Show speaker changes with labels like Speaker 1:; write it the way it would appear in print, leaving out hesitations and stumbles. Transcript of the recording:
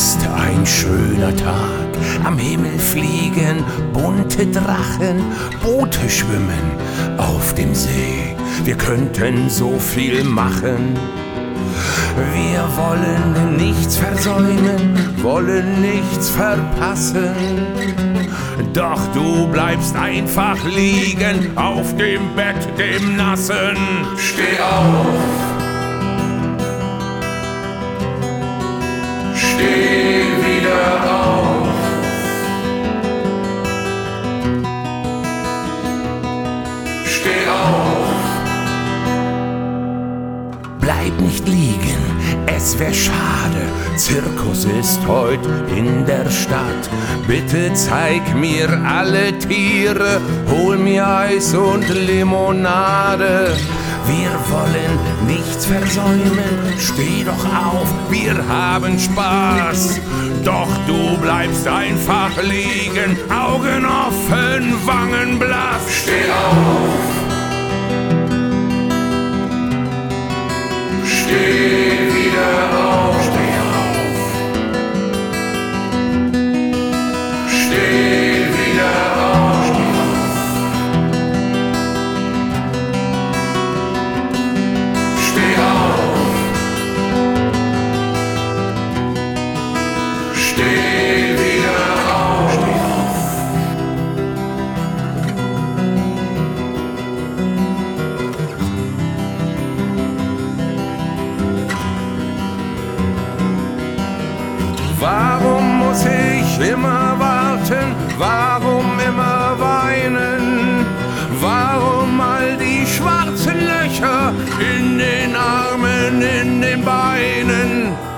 Speaker 1: ist ein schöner Tag, am Himmel fliegen bunte Drachen, Boote schwimmen auf dem See. Wir könnten so viel machen. Wir wollen nichts versäumen, wollen nichts verpassen. Doch du bleibst einfach liegen auf dem Bett, dem Nassen. Steh auf! Steh wieder auf! Steh auf! Bleib nicht liegen, es wär schade. Zirkus ist heut in der Stadt. Bitte zeig mir alle Tiere, hol mir Eis und Limonade. Wir wollen nichts versäumen, steh doch auf, wir haben Spaß. Doch du bleibst einfach liegen, Augen offen, Wangen blass. Steh auf! Steh wieder auf! Steh auf! Steh wieder auf! Steh auf! Steh wieder auf! Steh auf! Warum muss ich immer warten? Warum immer weinen? Warum all die schwarzen Löcher in den Armen, in den Beinen?